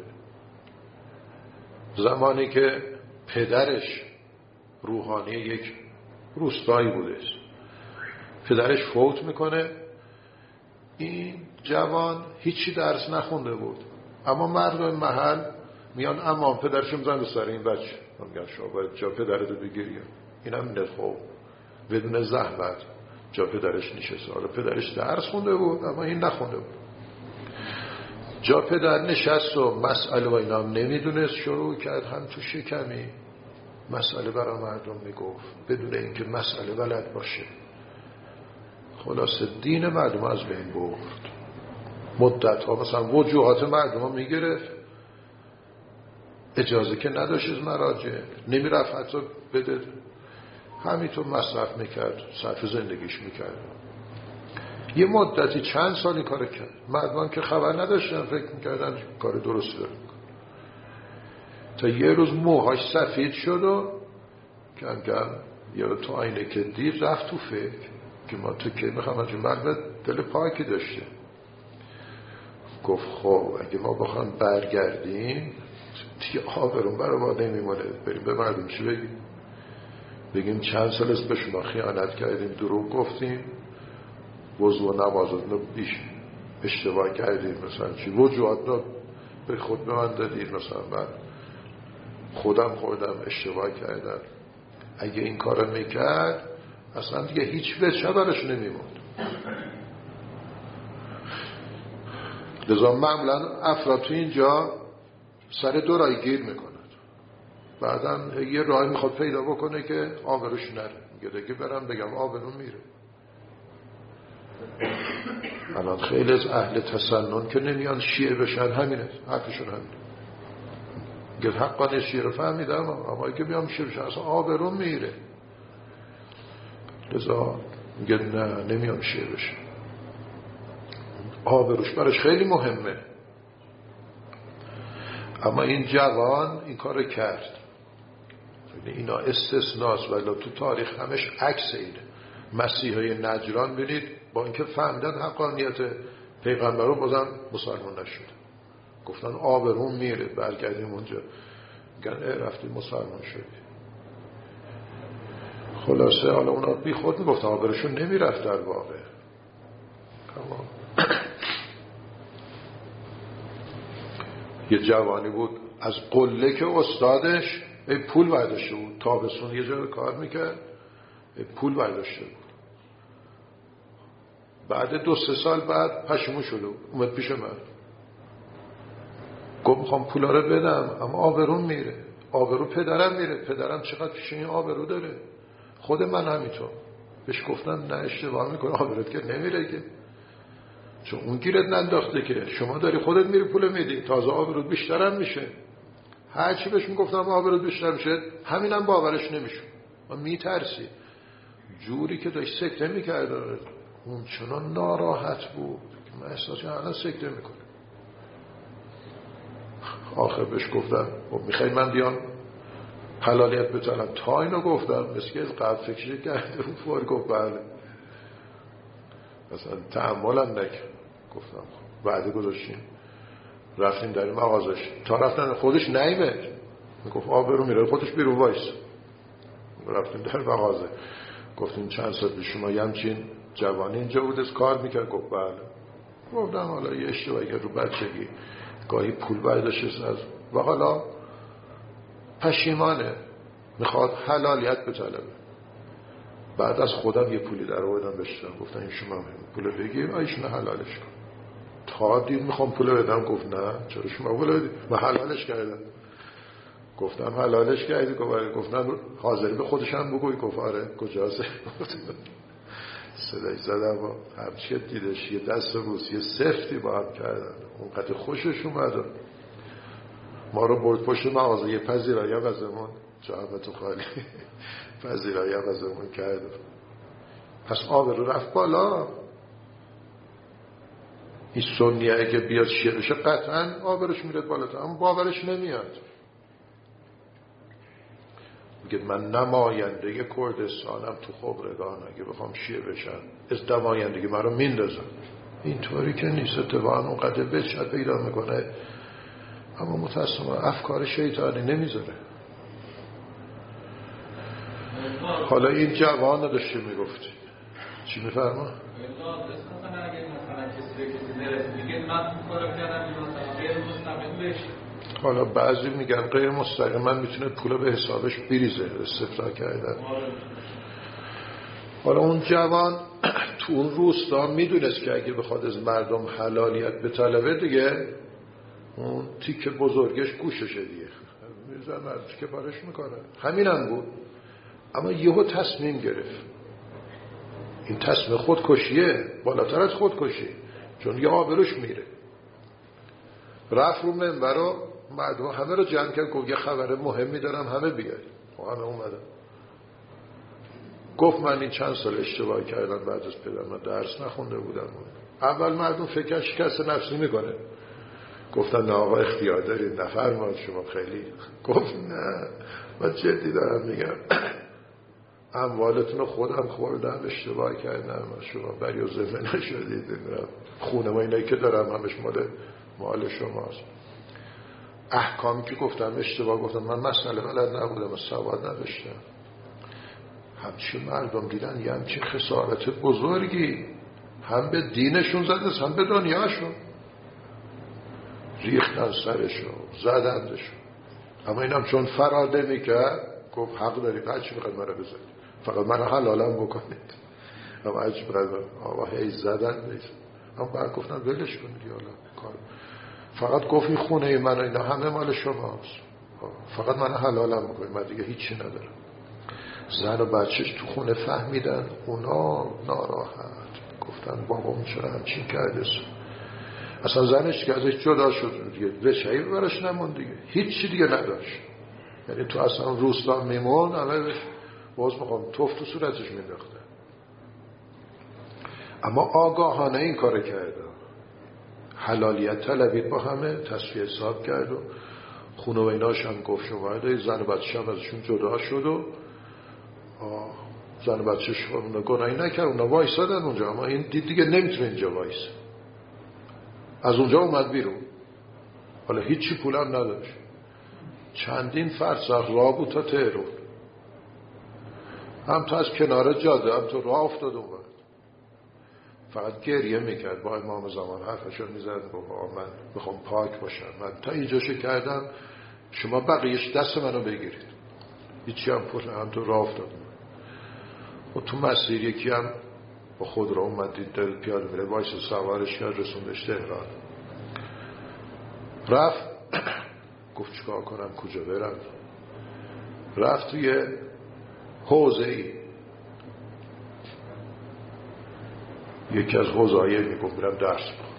زمانی که پدرش روحانی یک روستایی بوده، پدرش فوت میکنه، این جوان هیچی درس نخونده بود، اما مردم محل میان اما پدرش میزن به سر این بچه، میگن شما باید جا پدرتو بگیری. این هم میده خب بدون زحمت جا پدرش نشسته. حالا پدرش درس خونده بود اما این نخونده بود. جا پدر نشست و مسئله و اینا هم نمیدونست، شروع کرد هم تو شکمی مسئله برای مردم میگفت بدون اینکه مسئله بلد باشه. خلاصه دین مردم از بین برد. مدت ها مثلا وجوهات مردم ها میگرفت، اجازه که نداشت از مراجع، نمیرفت حتی بده، همینطور مصرف میکرد، صرف زندگیش میکرد. یه مدتی چند سالی کار کرد. مردم که خبر نداشتن فکر میکردن کار درست داره. تا یه روز موهاش سفید شد و کم کم یه تو آینه که دید رفت تو فکر که ما تو که میخوام از مرد دل پاکی داشته. گفت خب اگه ما بخوام برگردیم دیگه آبرون برای ما نمیمونه، بریم به مردم چی بگیم؟ بگیم چند سال است به شما خیانت کردیم، دروغ گفتیم، وضو و نمازتون بیش اشتباه کردیم، مثلا چی وجوهاتون به خود به من دادید، مثلا من خودم خودم اشتباه کردم. اگه این کار میکرد اصلا دیگه هیچ وجه براش نمیموند. لذا معمولا افراد تو اینجا سر دو راه گیر میکنند، بعدا یه راه میخواد پیدا بکنه که آبروش نره، میگه دیگه برم بگم آبرو میره. الان خیلی از اهل تسنن که نمیان شیعه بشن همینه، حرفشون همینه. میگه حقا شیعه رو فهمیدم اما اگه بیام شیعه بشن اصلا آبرو میره. لذا میگه نه نمیام شیعه بشن، آبروش براش خیلی مهمه. اما این جوان این کار کرد. اینا استثناست ولی تو تاریخ همش عکس اینه. مسیحای نجران بینید با اینکه فهمیدن حقانیت پیغمبر رو بازم مسلمان نشد، گفتن آبرون میره، برگردیم اونجا میگن رفتیم مسلمان شدی. خلاصه حالا اونا بی خود میگفتن آبرشون نمیرفت در واقع. اما یه جوانی بود از قله که استادش پول برداشته بود، تابستون یه جا کار میکرد، پول برداشته بود. بعد دو سه سال بعد پشیمون شده بود، اومد پیش من گفت میخوام پولا رو بدم اما آبرون میره، آبرو پدرم میره، پدرم چقدر پیش این آبرو داره، خود من همینطور. بهش گفتم نه اشتباه میکنه، آبروت که نمیره که، چون اون گیرت ننداخته که شما داری خودت میری پول میدی، تازه آبروت بیشترم میشه. هرچی بهش میگفتم آبروت بیشتر میشه همینم باورش نمیشون، من میترسی. جوری که داشت سکته میکرد اون چنان ناراحت بود که من احساس الان سکته میکنه. آخر بهش گفتم میخوای من بیام حلالیت بتونم؟ تا اینو گفتم مثل که از قبل فکرش کرده بود فوری گفت بله. مثلا تحملم نکرد. گفتم بعد گذاشتیم رفتیم در مغازش، تا رفتن خودش نیمه میگفت آبرو میره، خودش بیرون وایس. رفتیم در مغازه گفتیم چند سال به شما یه همچین جوانی اینجا بود از کار میکرد؟ گفت بله. گفتم حالا یه اشتباهی که رو بچگی گاهی پول برداشت از و حالا پشیمانه، میخواد حلالیت بطلبه. بعد از خودم یه پولی در آوردم بشتم، گفتم این شما پول بگیر ایشون حلالش کن. تا دید میخوام پول بدم، گفت نه چرا شما پول بدید، من حلالش کردم. گفتم حلالش کردی؟ گفتم حاضری به خودش هم بگوی. گفت آره. کجاست؟ صدای زدم و همچه دیدش یه دست روسی سفتی با هم کردن، اونقدر خوشش اومد. ما رو برد پشت مغازه، یه پذیرایی هم ازمون جامعه خالی پذیرایی هم ازمون کرد. پس آبرو رفت بالا. این سنیه اگه بیاد شیعه بشه قطعا آبروش میره بالاتر، اما باورش نمیاد. میگه من نماینده کردستانم تو خبرگان، اگه بخوام شیعه بشم از نمایندگی من رو میندازم. اینطوری که نیست، اتفاقا اونقدر بچت پیدا میکنه، اما متاسفانه افکار شیطانی نمیذاره. حالا این جوان داشته میگفتی چی میفرما؟ حالا بعضی میگن غیر مستقیما میتونه پول به حسابش بریزه، استفراغ کردن. حالا اون جوان تو اون روستا میدونست که اگه بخواد از مردم حلالیت به طلبه دیگه اون تیک بزرگش گوششه دیگه، میزن مرد تیک پارش میکنه. همین هم بود، اما یهو تصمیم گرفت. این تصمیم خودکشیه، بالاتر از خودکشی، چون یه آبروش میره. رفت رو منبر و مردم همه رو جمع کرد، گفت یه خبر مهمی دارم همه بیاید. همه اومدن. گفت من این چند سال اشتباه کردم بعد از پدرم، من درس نخونده بودم. اول مردم فکر شکست نفسی میکنه، گفتن نه آقا اختیار دارید نفرمایید شما خیلی. گفت نه من جدی دارم میگم، اموالتون رو خودم خوردم، اشتباه کردم، شما بریوزه نشدید. خونه ما اینایی که دارم همش مال مال شماست. احکامی که گفتم اشتباه گفتم، من مسئله بلد نبودم و سواد نداشتم. همچین مردم دیدن یه همچین خسارت بزرگی، هم به دینشون زدست هم به دنیاشون، ریختن سرشو زدندشو. اما اینم چون فراده میکرد گفت حق دارید، هرچی میخواید من رو بزنید، فقط من حلالم بکنید. اما هرچی میخواید آقا هی زدن نیست. اما بعد گفتن ولش کنید یالا کار، فقط گفت این خونه من اینا همه مال شماست، فقط من حلالم بکنید، من دیگه هیچی ندارم. زن و بچهش تو خونه فهمیدن، اونا ناراحت گفتن بابام چرا همچین کرده. اصلا زنش که ازش جدا شد دیگه، رشهی براش نمون دیگه، هیچی دیگه نداشت. یعنی تو اصلا روستا میمون، همه باز میخوام توف تو صورتش مینداخته. اما آگاهانه این کار کرده، حلالیت طلبید، با همه تصفیه حساب کرد و خونه و ایناش هم گفت شما زن و بچه‌ش هم ازشون جدا شد و زن و بچه‌ش اونا گناهی نکرد، اونا وایسادن اونجا. اما این دید دیگه نمیتونه اینجا وایسه، از اونجا اومد بیرون. حالا هیچی پولم نداشت، چندین فرسخ راه بود تا تهران، هم تا از کنار جاده هم تو راه افتاد اومد. فقط گریه میکرد، با امام زمان حرفشو میزد، بابا من میخوام پاک باشم، من تا اینجاشو کردم، شما بقیهش دست منو بگیرید. هیچی هم پول هم تو راه افتاد. و تو مسیر یکی هم با خود را اومد دید دل پیاده میره، وایس سوارش کرد، رسوندش تهران. رفت گفت چیکار کنم کجا برم. رفت توی حوزه ای، یکی از حوزه‌ای میگفت برم درس بخونم.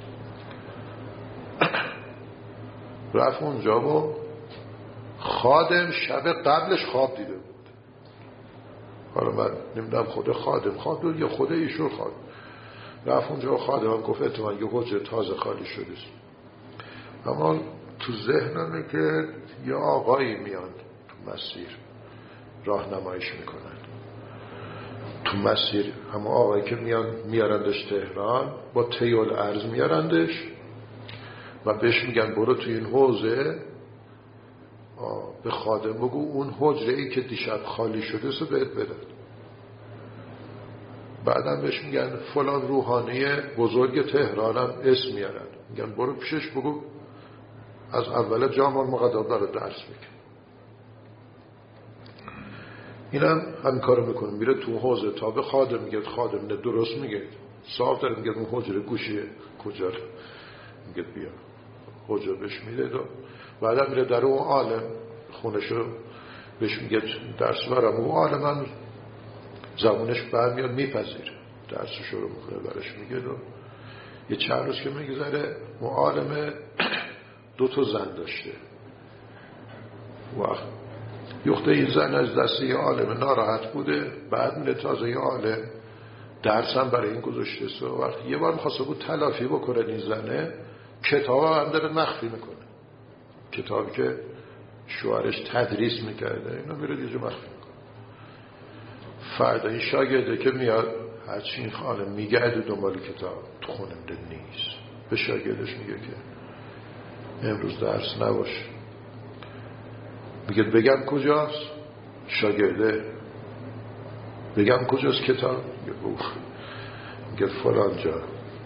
رفت اونجا و خادم شب قبلش خواب دیده بود. حالا من نمیدونم خود خادم خادم یا خود ایشون خادم. رفت اونجا و خادم هم گفت اتمنی یه حجره تازه خالی شده. اما تو ذهنمه که یه آقایی میان تو مسیر راهنماییش میکنن. تو مسیر همه آقایی که میان میارندش تهران، با تیول ارز میارندش و بهش میگن برو تو این حوزه به خادم بگو اون حجره ای که دیشب خالی شده سو بهت بدن. بعدم بهش میگن فلان روحانی بزرگ تهرانم اسم میارن، میگن برو پیشش بگو از اول جامع المقدم داره درس میکنه. اینم هم همین کارو میکنه، میره تو حوزه تا به خادم میگه، خادم نه درست میگه، صاف داره میگه اون حجره گوشیه کجا، میگه بیا حجره بهش میده و بعدم میره در اون عالم خونشو بهش میگه درس برم، اون عالم هم زبونش برمیاد میپذیره، درسشو رو میکنه برش میگه و یه چند روز که میگذره اون عالم دو تا زن داشته وقت یخته این زن از دست یه عالم ناراحت بوده، بعد میره تازه یه عالم درس هم برای این گذاشته سو وقت یه بار میخواسته بود تلافی بکنه این زنه، کتاب هم داره مخفی میکنه، کتابی که شوهرش تدریس میکرده اینو میره دیگه مخفی میکنه. فردا این شاگرده که میاد هرچی این خانم میگرده دنبال کتاب تو خونه نیست، به شاگردش میگه که امروز درس نباشه، میگه بگم کجاست؟ شاگرده بگم کجاست کتاب؟ میگه اوه، میگه فلان جا.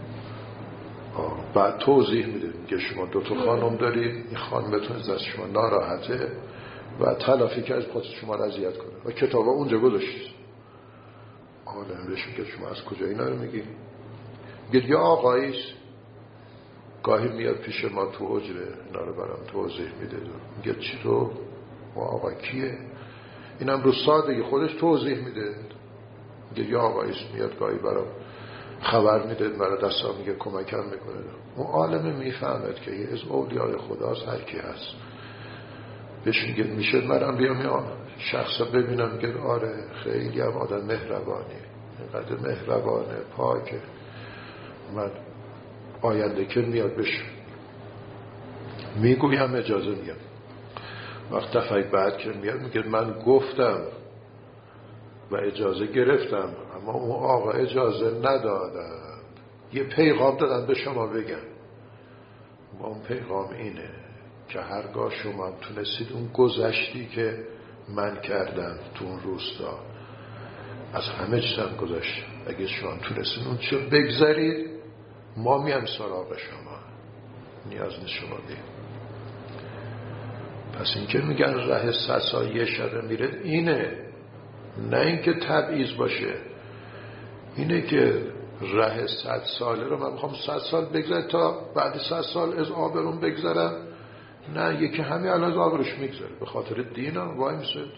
بعد توضیح میده، میگه شما دو تا خانم دارید، این خانمتون از شما ناراحته و تلافی که از خودت شما را اذیت کنه و کتابا اونجا گذاشتید. آدم بهش میگه شما از کجا اینا رو میگی؟ میگه یه آقاییست گاهی میاد پیش ما تو حجره اینا رو برام توضیح میده. میگه چی تو؟ و آقا کیه؟ اینم رو سادگی خودش توضیح میده. میگه یه آقاییست میاد گاهی برام خبر میده، برای دستا میگه کمکم میکنه. اون عالمه میفهمد که یه از اولیای خداست، هر کی هست. بهش میگه میشه منم بیام یا شخصا ببینم؟ میگه آره خیلی هم آدم مهربانی، اینقدر مهربانه پاکه. من آینده که میاد بشه میگویم اجازه میگم. وقت دفعه بعد که میاد میگه من گفتم و اجازه گرفتم اما اون آقا اجازه ندادن، یه پیغام دادن به شما بگم. و اون پیغام اینه که هرگاه شما تونستید اون گذشتی که من کردم تو اون روستا از همه چیزم گذشت، اگه شما تونستید اون چه بگذارید ما میام سراغ شما، نیاز نیست شما بید. پس این که میگن ره صد سال یه شبه میره اینه، نه اینکه تبعیض باشه، اینه که ره صد ساله رو من میخوام صد سال بگذاره تا بعد صد سال از آبرون بگذارم، نه یکی همین الان از آبروش میگذاره به خاطر دینم وای میسد.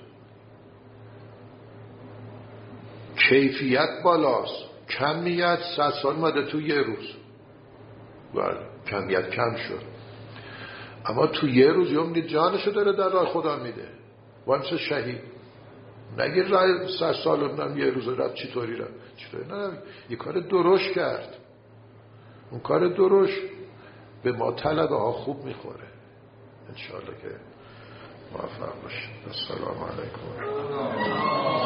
کیفیت بالاست، کمیت صد سال مده تو یه روز، بله کمیت کم شد، اما تو یه روز یوم دید جانشو داره در راه خدا میده، وای میسد شهید. نگیر راه صد سال اونم یه روز رفت چطوری رفت چطوری، نه یه کار درشت کرد. اون کار درشت به ما طلبه ها خوب میخوره. انشاءالله که موفق باشید. السلام علیکم.